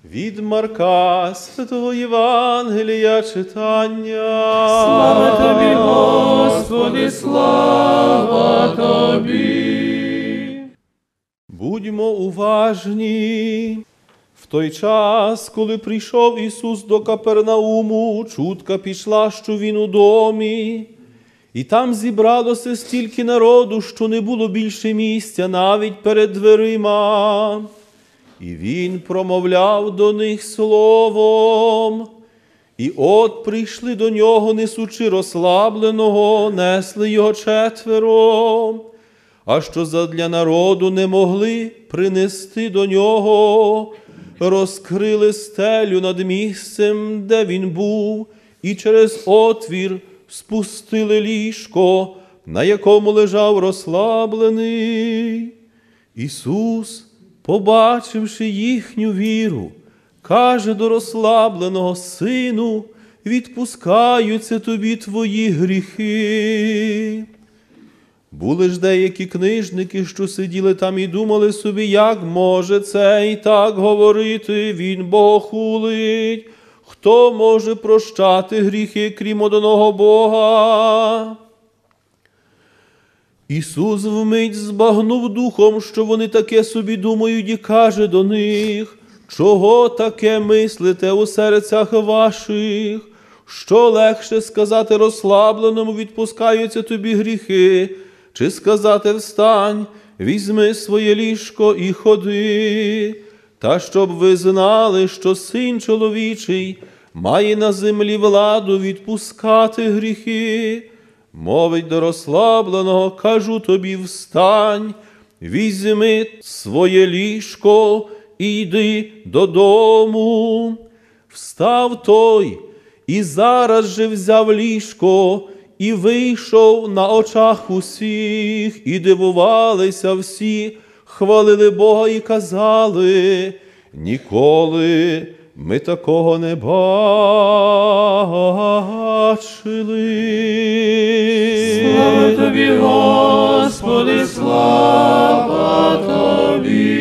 Від Марка Святого Євангелія читання. Слава Тобі, Господи, слава Тобі. Будьмо уважні. В той час, коли прийшов Ісус до Капернауму, чутка пішла, що Він у домі. І там зібралося стільки народу, що не було більше місця навіть перед дверима. І Він промовляв до них словом. І от прийшли до Нього, несучи розслабленого, несли Його 4. А що задля народу не могли принести до Нього, розкрили стелю над місцем, де Він був, і через отвір спустили ліжко, на якому лежав розслаблений. Ісус, побачивши їхню віру, каже до розслабленого: «Сину, відпускаються тобі твої гріхи». Були ж деякі книжники, що сиділи там і думали собі, як може цей так говорити, він богохулить. Хто може прощати гріхи, крім одного Бога? Ісус вмить збагнув духом, що вони таке собі думають, і каже до них: «Чого таке мислите у серцях ваших? Що легше сказати розслабленому: відпускаються тобі гріхи, чи сказати: встань, візьми своє ліжко і ходи? Та щоб ви знали, що Син чоловічий має на землі владу відпускати гріхи. Мовить до розслабленого: кажу тобі, встань, візьми своє ліжко і йди додому». Встав той і зараз же взяв ліжко і вийшов на очах усіх, і дивувалися всі, хвалили Бога і казали: «Ніколи ми такого не бачили». Слава Тобі, Господи, слава Тобі.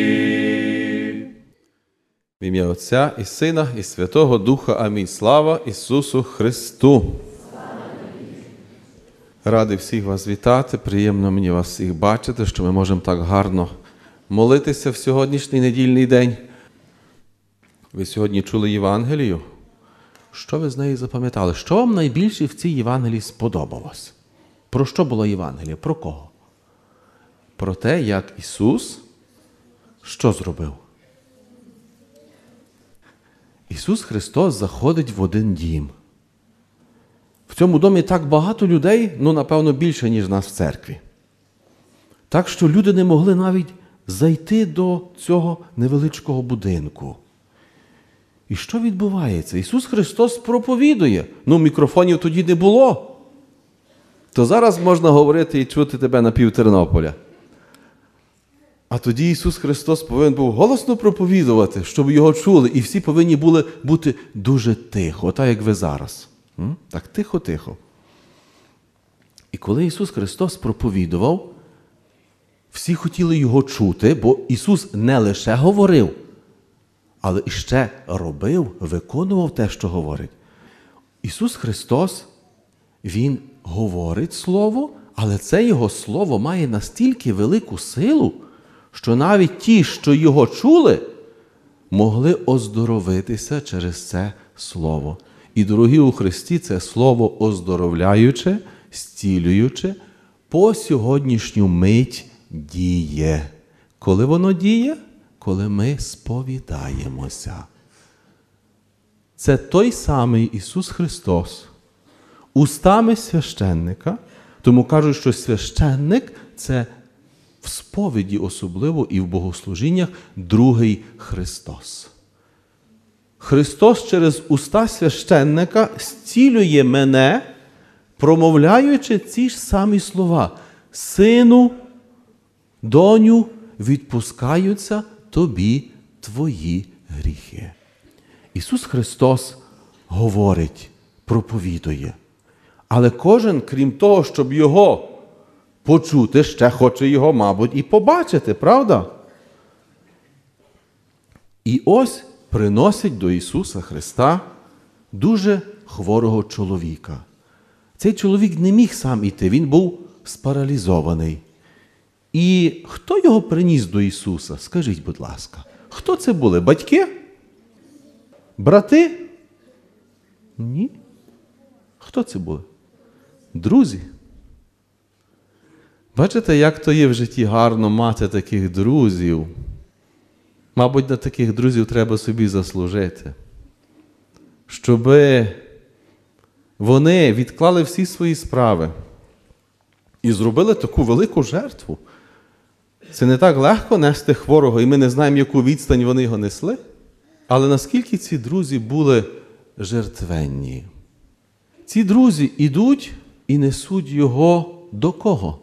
В ім'я Отця і Сина, і Святого Духа. Амінь. Слава Ісусу Христу! Радий всіх вас вітати, приємно мені вас всіх бачити, що ми можемо так гарно молитися в сьогоднішній недільний день. Ви сьогодні чули Євангелію? Що ви з неї запам'ятали? Що вам найбільше в цій Євангелії сподобалось? Про що було Євангеліє? Про кого? Про те, як Ісус що зробив? Ісус Христос заходить в один дім. В цьому домі так багато людей, напевно, більше, ніж нас в церкві. Так що люди не могли навіть зайти до цього невеличкого будинку. І що відбувається? Ісус Христос проповідує. Мікрофонів тоді не було. То зараз можна говорити і чути тебе на пів Тернополя. А тоді Ісус Христос повинен був голосно проповідувати, щоб його чули. І всі повинні були бути дуже тихо, так як ви зараз. Так тихо-тихо. І коли Ісус Христос проповідував, всі хотіли Його чути, бо Ісус не лише говорив, але і ще робив, виконував те, що говорить. Ісус Христос, Він говорить Слово, але це Його Слово має настільки велику силу, що навіть ті, що Його чули, могли оздоровитися через це Слово. І, дорогі у Христі, це Слово оздоровляюче, зцілююче, по сьогоднішню мить діє. Коли воно діє? Коли ми сповідаємося. Це той самий Ісус Христос, устами священника, тому кажуть, що священник – це в сповіді особливо і в богослужіннях другий Христос. Христос через уста священника зцілює мене, промовляючи ці ж самі слова: «Сину, доню, відпускаються тобі твої гріхи». Ісус Христос говорить, проповідує. Але кожен, крім того, щоб Його почути, ще хоче Його, мабуть, і побачити, правда? І ось приносять до Ісуса Христа дуже хворого чоловіка. Цей чоловік не міг сам іти, він був спаралізований. І хто його приніс до Ісуса? Скажіть, будь ласка, хто це були? Батьки? Брати? Ні. Хто це були? Друзі. Бачите, як то є в житті гарно мати таких друзів? Мабуть, на таких друзів треба собі заслужити. Щоб вони відклали всі свої справи і зробили таку велику жертву. Це не так легко нести хворого, і ми не знаємо, яку відстань вони його несли. Але наскільки ці друзі були жертвенні? Ці друзі ідуть і несуть його до кого?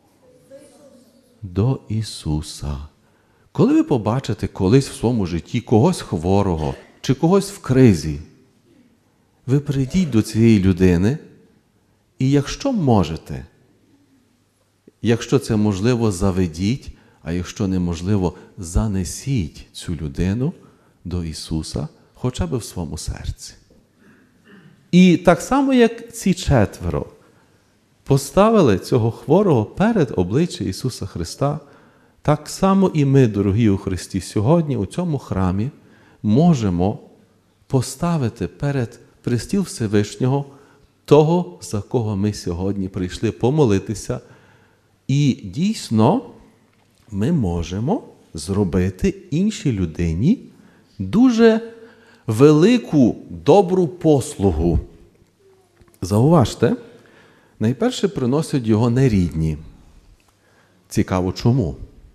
До Ісуса. Коли ви побачите колись в своєму житті когось хворого чи когось в кризі, ви прийдіть до цієї людини і якщо можете, якщо це можливо, заведіть, а якщо неможливо, занесіть цю людину до Ісуса, хоча б в своєму серці. І так само, як ці четверо поставили цього хворого перед обличчя Ісуса Христа, так само і ми, дорогі у Христі, сьогодні у цьому храмі можемо поставити перед престіл Всевишнього того, за кого ми сьогодні прийшли помолитися. І дійсно ми можемо зробити іншій людині дуже велику, добру послугу. Зауважте, найперше приносять його нерідні. Цікаво, чому?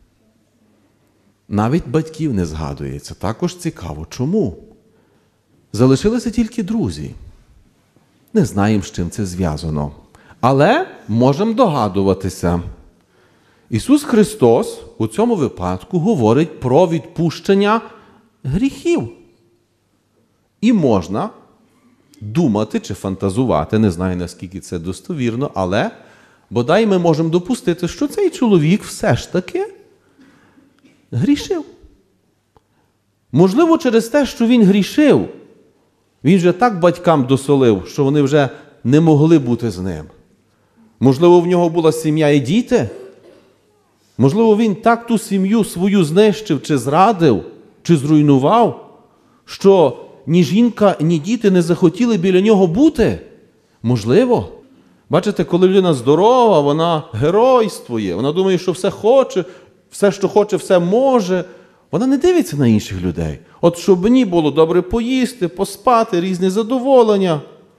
Навіть батьків не згадується. Також цікаво, чому? Залишилися тільки друзі. Не знаємо, з чим це зв'язано. Але можемо догадуватися. Ісус Христос у цьому випадку говорить про відпущення гріхів. І можна думати чи фантазувати, не знаю, наскільки це достовірно, але бодай ми можемо допустити, що цей чоловік все ж таки грішив. Можливо, через те, що він грішив, він вже так батькам досолив, що вони вже не могли бути з ним. Можливо, в нього була сім'я і діти. Можливо, він так ту сім'ю свою знищив, чи зрадив, чи зруйнував, що ні жінка, ні діти не захотіли біля нього бути. Можливо. Бачите, коли людина здорова, вона геройствує, вона думає, що все хоче, все, що хоче, все може. Вона не дивиться на інших людей. От щоб мені було добре поїсти, поспати, різні задоволення.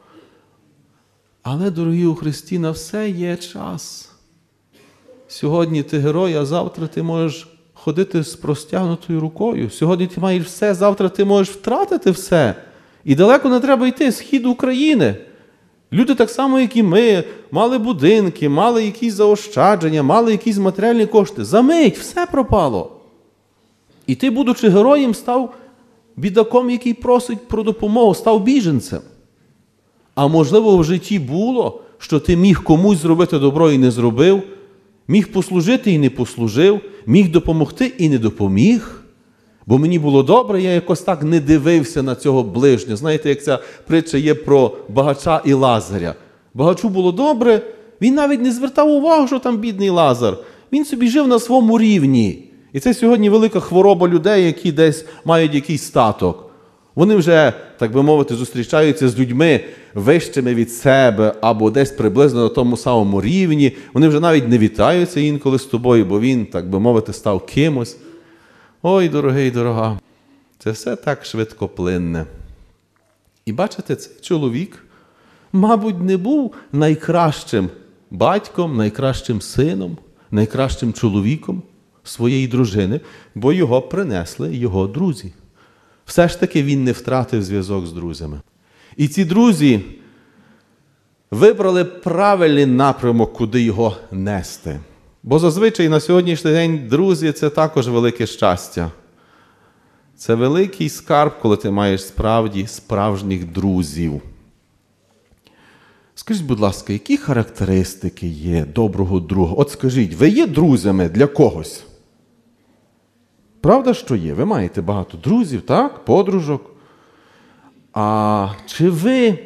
Але, дорогі у Христі, на все є час. Сьогодні ти герой, а завтра ти можеш ходити з простягнутою рукою. Сьогодні ти маєш все, завтра ти можеш втратити все. І далеко не треба йти, схід України. Люди так само, як і ми, мали будинки, мали якісь заощадження, мали якісь матеріальні кошти. Замить, все пропало. І ти, будучи героєм, став бідаком, який просить про допомогу, став біженцем. А можливо, в житті було, що ти міг комусь зробити добро і не зробив, міг послужити і не послужив, міг допомогти і не допоміг. Бо мені було добре, я якось так не дивився на цього ближнього. Знаєте, як ця притча є про багача і Лазаря. Багачу було добре, він навіть не звертав увагу, що там бідний Лазар. Він собі жив на своєму рівні. І це сьогодні велика хвороба людей, які десь мають якийсь статок. Вони вже, так би мовити, зустрічаються з людьми вищими від себе або десь приблизно на тому самому рівні. Вони вже навіть не вітаються інколи з тобою, бо він, так би мовити, став кимось. Ой, дорогий, дорога, це все так швидкоплинне. І бачите, цей чоловік, мабуть, не був найкращим батьком, найкращим сином, найкращим чоловіком своєї дружини, бо його принесли його друзі. Все ж таки він не втратив зв'язок з друзями. І ці друзі вибрали правильний напрямок, куди його нести. Бо зазвичай на сьогоднішній день друзі – це також велике щастя. Це великий скарб, коли ти маєш справді справжніх друзів. Скажіть, будь ласка, які характеристики є доброго друга? От скажіть, ви є друзями для когось? Правда, що є? Ви маєте багато друзів, так? Подружок. А чи ви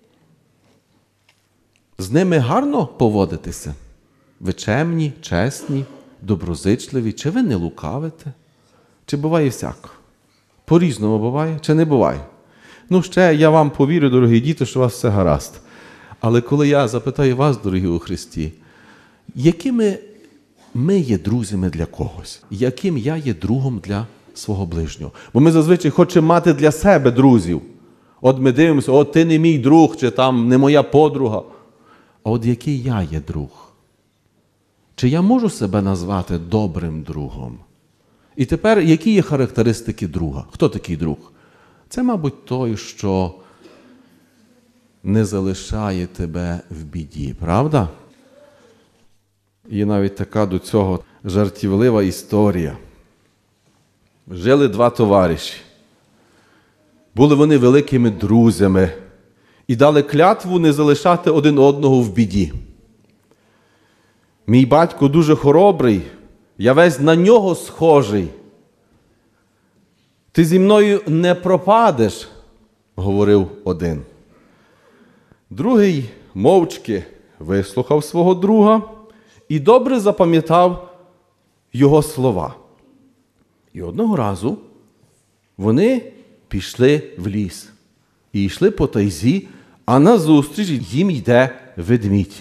з ними гарно поводитеся? Ви чемні, чесні, доброзичливі? Чи ви не лукавите? Чи буває всяко? По-різному буває, чи не буває? Ну, ще я вам повірю, дорогі діти, що у вас все гаразд. Але коли я запитаю вас, дорогі у Христі, якими ми є друзями для когось? Яким я є другом для свого ближнього? Бо ми зазвичай хочемо мати для себе друзів. От ми дивимося, от ти не мій друг, чи там не моя подруга. А от який я є друг? Чи я можу себе назвати добрим другом? І тепер, які є характеристики друга? Хто такий друг? Це, мабуть, той, що не залишає тебе в біді, правда? Є навіть така до цього жартівлива історія. Жили два товариші. Були вони великими друзями і дали клятву не залишати один одного в біді. Мій батько дуже хоробрий, я весь на нього схожий. Ти зі мною не пропадеш, говорив один. Другий мовчки вислухав свого друга і добре запам'ятав його слова. І одного разу вони пішли в ліс і йшли по тайзі, а назустріч їм йде ведмідь.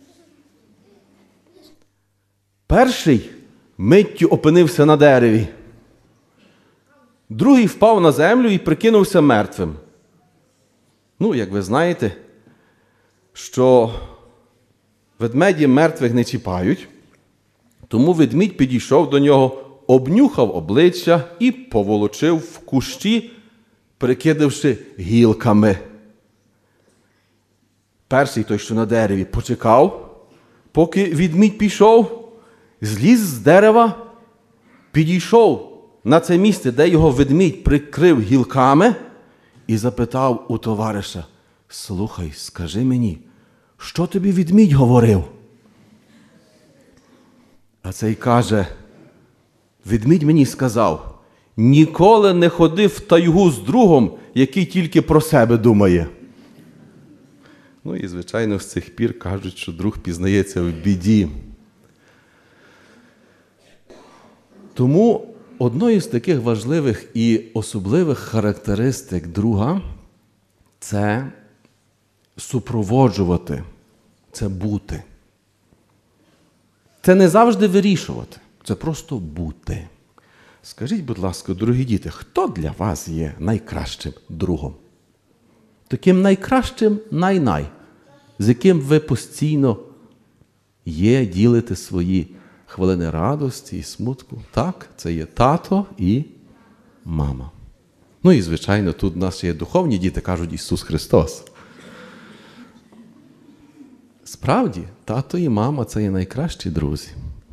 Перший миттю опинився на дереві, другий впав на землю і прикинувся мертвим. Ну, як ви знаєте, що ведмеді мертвих не чіпають, тому ведмідь підійшов до нього, обнюхав обличчя і поволочив в кущі, прикидавши гілками. Перший той, що на дереві, почекав, поки ведмідь пішов, зліз з дерева, підійшов на це місце, де його ведмідь прикрив гілками, і запитав у товариша: «Слухай, скажи мені, що тобі ведмідь говорив?» А цей каже: «Ведмідь мені сказав, ніколи не ходи в тайгу з другом, який тільки про себе думає». Ну і, звичайно, з цих пір кажуть, що друг пізнається в біді. Тому одною з таких важливих і особливих характеристик друга – це супроводжувати, це бути. Це не завжди вирішувати, це просто бути. Скажіть, будь ласка, дорогі діти, хто для вас є найкращим другом? Таким найкращим най-най, з яким ви постійно є, ділите свої хвилини радості і смутку. Так, це є тато і мама. Ну і, звичайно, тут у нас є духовні діти, кажуть Ісус Христос. Справді, тато і мама – це є найкращі друзі.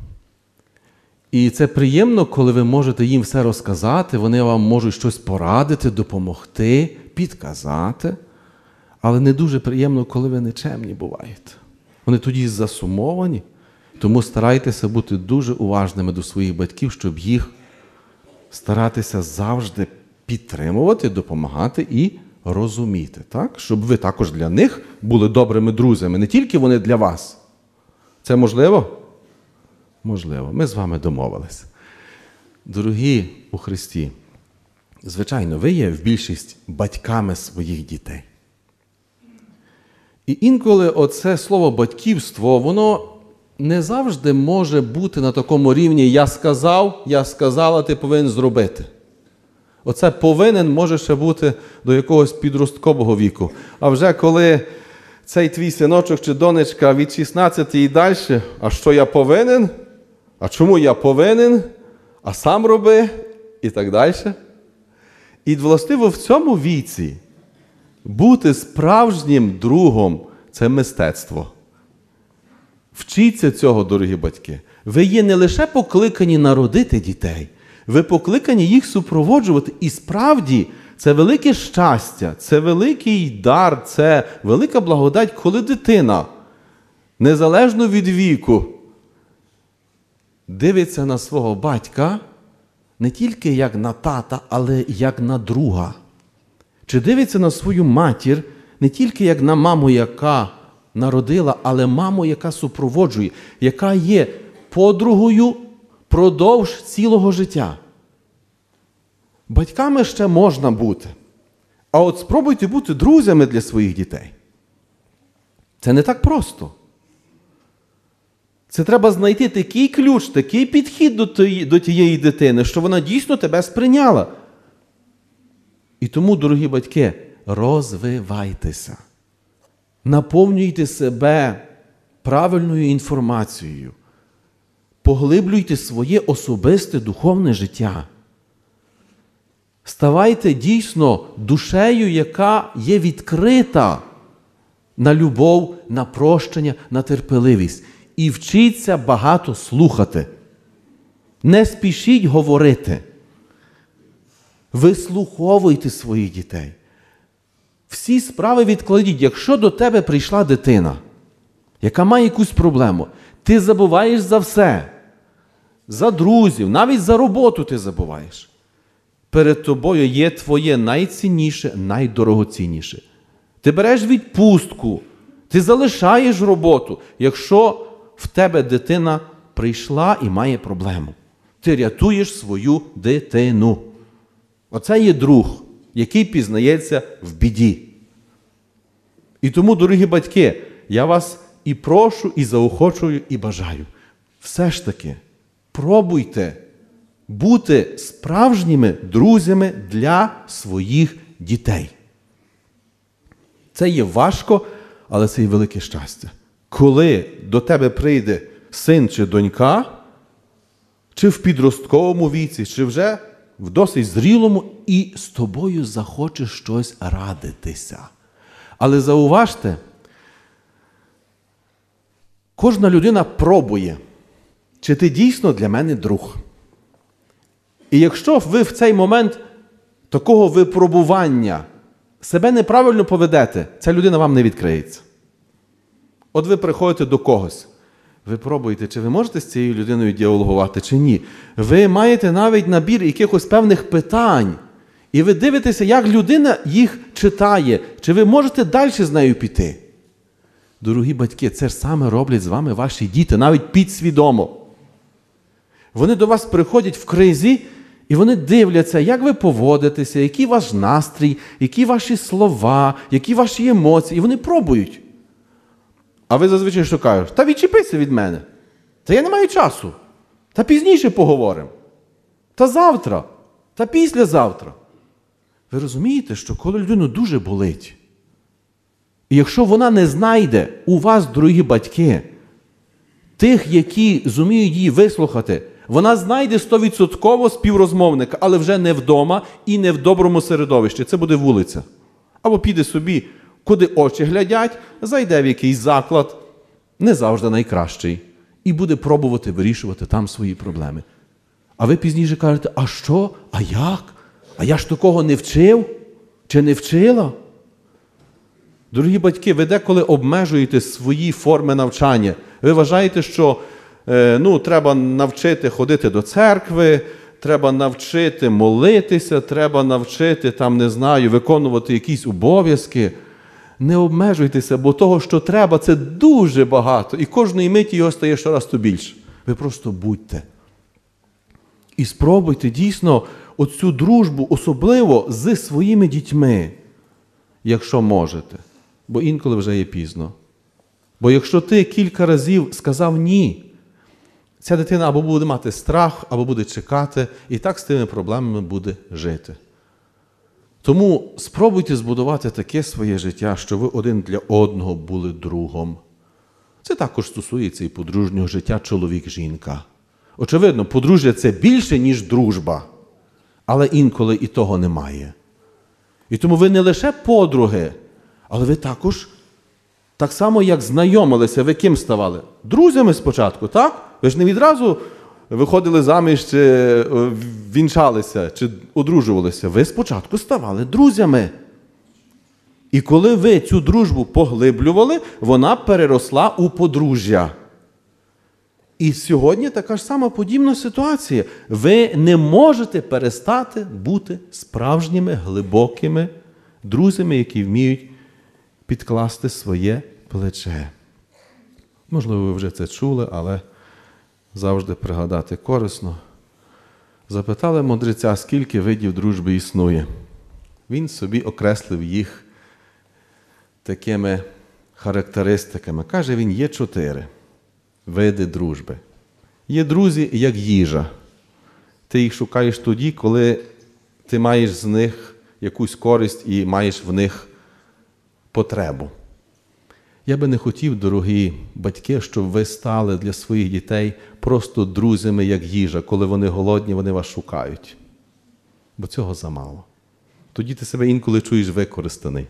І це приємно, коли ви можете їм все розказати, вони вам можуть щось порадити, допомогти, підказати. Але не дуже приємно, коли ви нечемні буваєте. Вони тоді засумовані, тому старайтеся бути дуже уважними до своїх батьків, щоб їх старатися завжди підтримувати, допомагати і розуміти. Так? Щоб ви також для них були добрими друзями, не тільки вони для вас. Це можливо? Можливо. Ми з вами домовилися. Дорогі у Христі, звичайно, ви є в більшість батьками своїх дітей. І інколи оце слово батьківство, воно не завжди може бути на такому рівні «я сказав, я сказала, ти повинен зробити». Оце «повинен» може ще бути до якогось підросткового віку. А вже коли цей твій синочок чи донечка від 16 і далі, а що я повинен? А чому я повинен? А сам роби? І так далі. І властиво в цьому віці бути справжнім другом – це мистецтво. Вчіться цього, дорогі батьки. Ви є не лише покликані народити дітей, ви покликані їх супроводжувати. І справді, це велике щастя, це великий дар, це велика благодать, коли дитина, незалежно від віку, дивиться на свого батька Не тільки як на тата, але як на друга. Чи дивиться на свою матір не тільки як на маму, яка народила, але маму, яка супроводжує, яка є подругою продовж цілого життя. Батьками ще можна бути. А от спробуйте бути друзями для своїх дітей. Це не так просто. Це треба знайти такий ключ, такий підхід до тієї дитини, що вона дійсно тебе сприйняла. І тому, дорогі батьки, розвивайтеся. Наповнюйте себе правильною інформацією. Поглиблюйте своє особисте духовне життя. Ставайте дійсно душею, яка є відкрита на любов, на прощення, на терпеливість. І вчіться багато слухати. Не спішіть говорити. Вислуховуйте своїх дітей. Всі справи відкладіть. Якщо до тебе прийшла дитина, яка має якусь проблему, ти забуваєш за все. За друзів, навіть за роботу ти забуваєш. Перед тобою є твоє найцінніше, найдорогоцінніше. Ти береш відпустку, ти залишаєш роботу, якщо в тебе дитина прийшла і має проблему. Ти рятуєш свою дитину. Оце є друг, який пізнається в біді. І тому, дорогі батьки, я вас і прошу, і заохочую, і бажаю. Все ж таки, пробуйте бути справжніми друзями для своїх дітей. Це є важко, але це є велике щастя. Коли до тебе прийде син чи донька, чи в підростковому віці, чи вже в досить зрілому, і з тобою захоче щось радитися. Але зауважте, кожна людина пробує, чи ти дійсно для мене друг. І якщо ви в цей момент такого випробування себе неправильно поведете, ця людина вам не відкриється. От ви приходите до когось, ви пробуєте, чи ви можете з цією людиною діалогувати, чи ні. Ви маєте навіть набір якихось певних питань, і ви дивитеся, як людина їх читає, чи ви можете далі з нею піти. Дорогі батьки, це ж саме роблять з вами ваші діти, навіть підсвідомо. Вони до вас приходять в кризі, і вони дивляться, як ви поводитеся, який ваш настрій, які ваші слова, які ваші емоції, і вони пробують. А ви зазвичай що кажете? Та відчепися від мене. Та я не маю часу. Та пізніше поговоримо. Та завтра. Та післязавтра. Ви розумієте, що коли людину дуже болить, і якщо вона не знайде у вас, дорогі батьки, тих, які зуміють її вислухати, вона знайде 100% співрозмовника, але вже не вдома і не в доброму середовищі. Це буде вулиця. Або піде собі, куди очі глядять, зайде в якийсь заклад, не завжди найкращий, і буде пробувати вирішувати там свої проблеми. А ви пізніше кажете, а що? А як? А я ж такого не вчив? Чи не вчила? Дорогі батьки, ви деколи обмежуєте свої форми навчання. Ви вважаєте, що треба навчити ходити до церкви, треба навчити молитися, треба навчити, виконувати якісь обов'язки. Не обмежуйтеся, бо того, що треба, це дуже багато. І кожної миті його стає щораз то більше. Ви просто будьте. І спробуйте дійсно оцю дружбу, особливо зі своїми дітьми, якщо можете. Бо інколи вже є пізно. Бо якщо ти кілька разів сказав «ні», ця дитина або буде мати страх, або буде чекати, і так з тими проблемами буде жити. Тому спробуйте збудувати таке своє життя, що ви один для одного були другом. Це також стосується і подружнього життя чоловік-жінка. Очевидно, подружжя – це більше, ніж дружба. Але інколи і того немає. І тому ви не лише подруги, але ви також, так само як знайомилися, ви ким ставали? Друзями спочатку, так? Ви ж не відразу виходили заміж, чи вінчалися, чи одружувалися. Ви спочатку ставали друзями. І коли ви цю дружбу поглиблювали, вона переросла у подружжя. І сьогодні така ж сама подібна ситуація. Ви не можете перестати бути справжніми, глибокими друзями, які вміють підкласти своє плече. Можливо, ви вже це чули, але завжди пригадати корисно. Запитали мудреця, скільки видів дружби існує. Він собі окреслив їх такими характеристиками. Каже він, є 4 види дружби. Є друзі, як їжа. Ти їх шукаєш тоді, коли ти маєш з них якусь користь і маєш в них потребу. Я би не хотів, дорогі батьки, щоб ви стали для своїх дітей просто друзями, як їжа. Коли вони голодні, вони вас шукають. Бо цього замало. Тоді ти себе інколи чуєш використаний.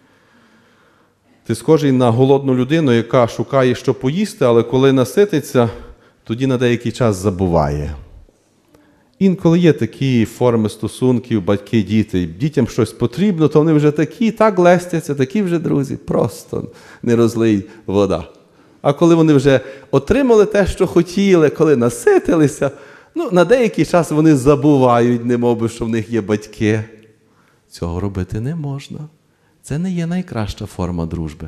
Ти схожий на голодну людину, яка шукає, що поїсти, але коли насититься, тоді на деякий час забуває. Інколи є такі форми стосунків, батьки-діти. Дітям щось потрібно, то вони вже такі, так лестяться, такі вже друзі, просто не розлий вода. А коли вони вже отримали те, що хотіли, коли наситилися, на деякий час вони забувають, немовби, що в них є батьки. Цього робити не можна. Це не є найкраща форма дружби.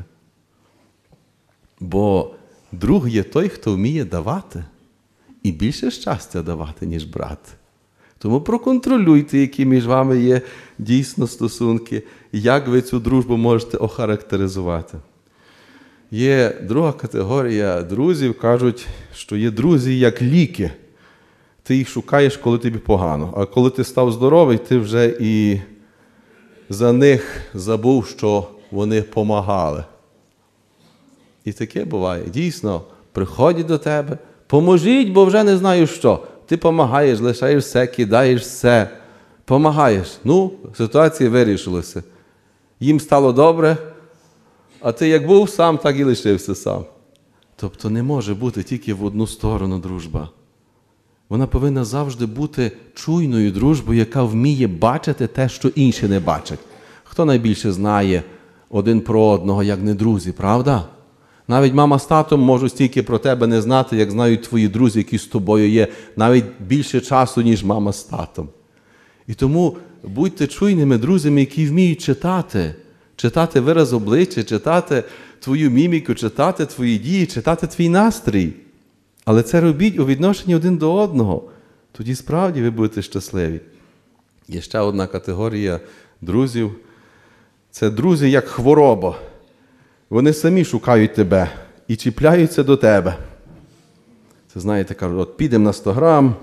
Бо друг є той, хто вміє давати. І більше щастя давати, ніж брати. Тому проконтролюйте, які між вами є дійсно стосунки, як ви цю дружбу можете охарактеризувати. Є друга категорія друзів, кажуть, що є друзі як ліки. Ти їх шукаєш, коли тобі погано. А коли ти став здоровий, ти вже і за них забув, що вони помагали. І таке буває. Дійсно, приходять до тебе, поможіть, бо вже не знаю що. Ти помагаєш, лишаєш все, кидаєш все. Помагаєш. Ситуація вирішилася. Їм стало добре, а ти як був сам, так і лишився сам. Тобто не може бути тільки в одну сторону дружба. Вона повинна завжди бути чуйною дружбою, яка вміє бачити те, що інші не бачать. Хто найбільше знає один про одного, як не друзі, правда? Навіть мама з татом можуть стільки про тебе не знати, як знають твої друзі, які з тобою є, навіть більше часу, ніж мама з татом. І тому будьте чуйними друзями, які вміють читати. Читати вираз обличчя, читати твою міміку, читати твої дії, читати твій настрій. Але це робіть у відношенні один до одного. Тоді справді ви будете щасливі. Є ще одна категорія друзів. Це друзі як хвороба. Вони самі шукають тебе і чіпляються до тебе. Це, знаєте, кажуть, підемо на 100 грам.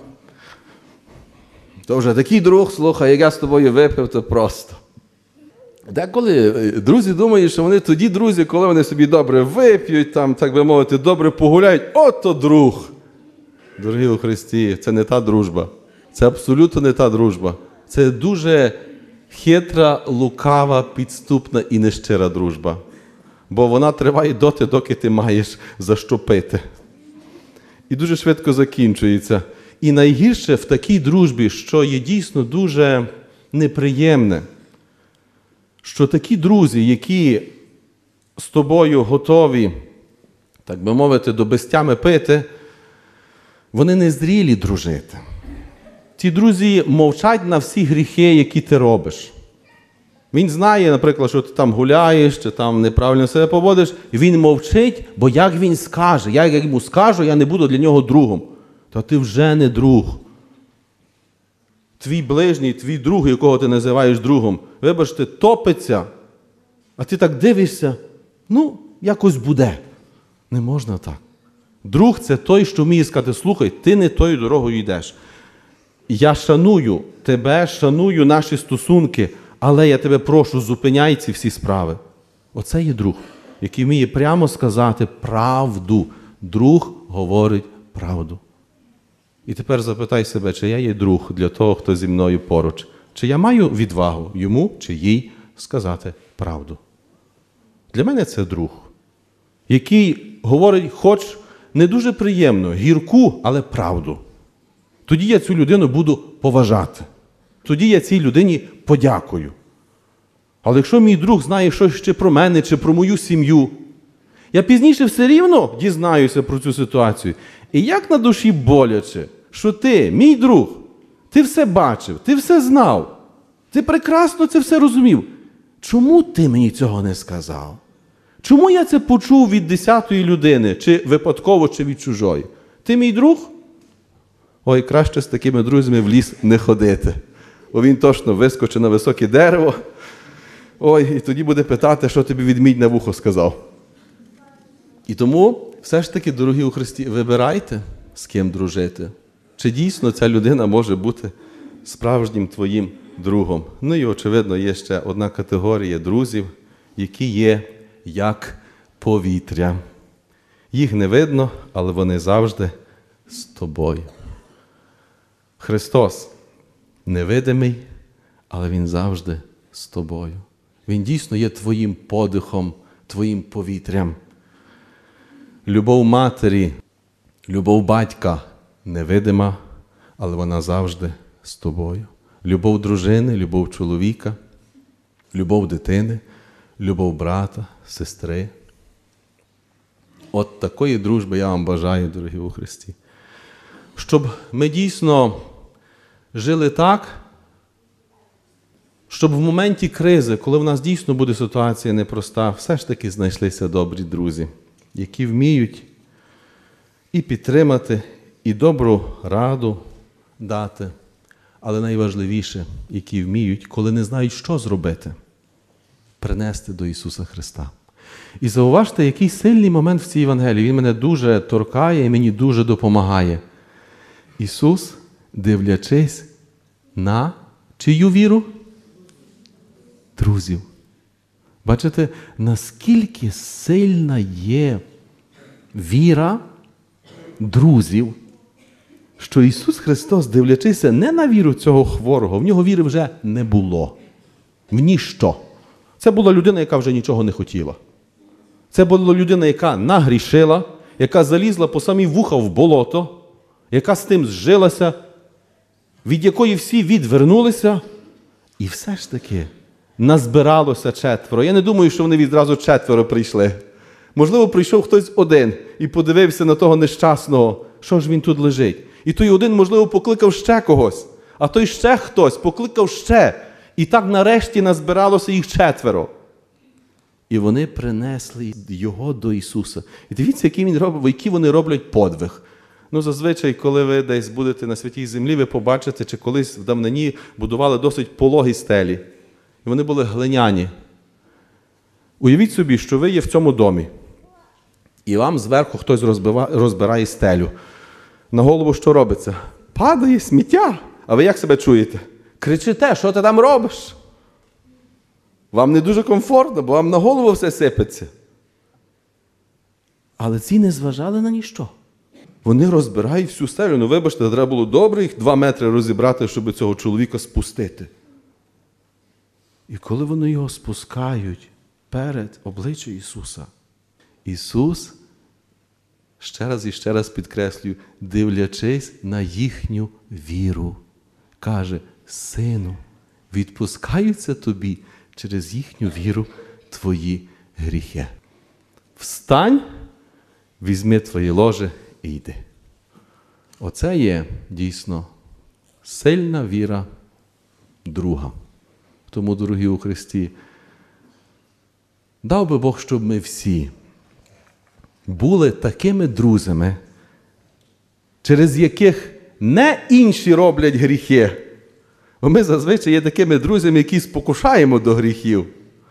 То вже такий друг, слухай, як я з тобою випив, то просто. Деколи друзі думають, що вони тоді друзі, коли вони собі добре вип'ють, там, так би мовити, добре погуляють. Ото друг! Дорогі у Христі, це не та дружба. Це абсолютно не та дружба. Це дуже хитра, лукава, підступна і нещира дружба. Бо вона триває доти, доки ти маєш за що пити. І дуже швидко закінчується. І найгірше в такій дружбі, що є дійсно дуже неприємне, що такі друзі, які з тобою готові, так би мовити, до безтями пити, вони не зрілі дружити. Ті друзі мовчать на всі гріхи, які ти робиш. Він знає, наприклад, що ти там гуляєш, чи там неправильно себе поводиш, і він мовчить, бо як він скаже, я як йому скажу, я не буду для нього другом. То ти вже не друг. Твій ближній, твій друг, якого ти називаєш другом, вибачте, топиться, а ти так дивишся, якось буде. Не можна так. Друг – це той, що вміє сказати, слухай, ти не тою дорогою йдеш. Я шаную тебе, шаную наші стосунки, але я тебе прошу, зупиняй ці всі справи. Оце є друг, який вміє прямо сказати правду. Друг говорить правду. І тепер запитай себе, чи я є друг для того, хто зі мною поруч. Чи я маю відвагу йому чи їй сказати правду. Для мене це друг, який говорить, хоч не дуже приємно, гірку, але правду. Тоді я цю людину буду поважати. Тоді я цій людині подякую. Але якщо мій друг знає щось ще про мене чи про мою сім'ю, я пізніше все рівно дізнаюся про цю ситуацію. І як на душі боляче, що ти, мій друг, ти все бачив, ти все знав, ти прекрасно це все розумів. Чому ти мені цього не сказав? Чому я це почув від 10-ї людини, чи випадково, чи від чужої? Ти мій друг? Ой, краще з такими друзями в ліс не ходити. Бо він точно вискочить на високе дерево. Ой, і тоді буде питати, що тобі ведмідь на вухо сказав. І тому, все ж таки, дорогі у Христі, вибирайте, з ким дружити. Чи дійсно ця людина може бути справжнім твоїм другом? Ну і, очевидно, є ще одна категорія друзів, які є як повітря. Їх не видно, але вони завжди з тобою. Христос невидимий, але Він завжди з тобою. Він дійсно є твоїм подихом, твоїм повітрям. Любов матері, любов батька невидима, але вона завжди з тобою. Любов дружини, любов чоловіка, любов дитини, любов брата, сестри. От такої дружби я вам бажаю, дорогі у Христі. Щоб ми дійсно жили так, щоб в моменті кризи, коли в нас дійсно буде ситуація непроста, все ж таки знайшлися добрі друзі, які вміють і підтримати, і добру раду дати, але найважливіше, які вміють, коли не знають, що зробити, принести до Ісуса Христа. І зауважте, який сильний момент в цій Євангелії. Він мене дуже торкає і мені дуже допомагає. Ісус, дивлячись на чию віру? Друзів. Бачите, наскільки сильна є віра друзів, що Ісус Христос, дивлячися не на віру цього хворого, в нього віри вже не було. В ніщо. Це була людина, яка вже нічого не хотіла. Це була людина, яка нагрішила, яка залізла по самі вуха в болото, яка з тим зжилася, від якої всі відвернулися, і все ж таки назбиралося 4. Я не думаю, що вони відразу 4 прийшли. Можливо, прийшов хтось один і подивився на того нещасного, що ж він тут лежить. І той один, можливо, покликав ще когось, а той ще хтось покликав ще. І так нарешті назбиралося їх 4. І вони принесли його до Ісуса. І дивіться, який вони роблять подвиг. Ну, зазвичай, коли ви десь будете на святій землі, ви побачите, чи колись в давнині будували досить пологі стелі. І вони були глиняні. Уявіть собі, що ви є в цьому домі. І вам зверху хтось розбирає стелю. На голову що робиться? Падає сміття. А ви як себе чуєте? Кричите, що ти там робиш? Вам не дуже комфортно, бо вам на голову все сипеться. Але ці не зважали на ніщо. Вони розбирають всю стелю. Ну, вибачте, треба було добре їх 2 метри розібрати, щоб цього чоловіка спустити. І коли вони його спускають перед обличчям Ісуса, Ісус, ще раз підкреслюю, дивлячись на їхню віру, каже: сину, відпускаються тобі через їхню віру твої гріхи. Встань, візьми твоє ложе і йди. Оце є дійсно сильна віра друга. Тому, дорогі у Христі, дав би Бог, щоб ми всі були такими друзями, через яких не інші роблять гріхи. Бо ми зазвичай є такими друзями, які спокушаємо до гріхів.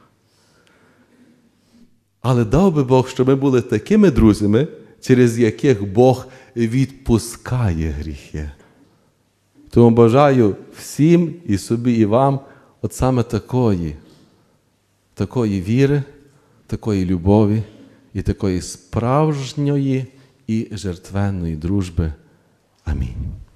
Але дав би Бог, щоб ми були такими друзями, через яких Бог відпускає гріхи. Тому бажаю всім, і собі, і вам, от саме такої віри, такої любові і такої справжньої і жертвенної дружби. Амінь.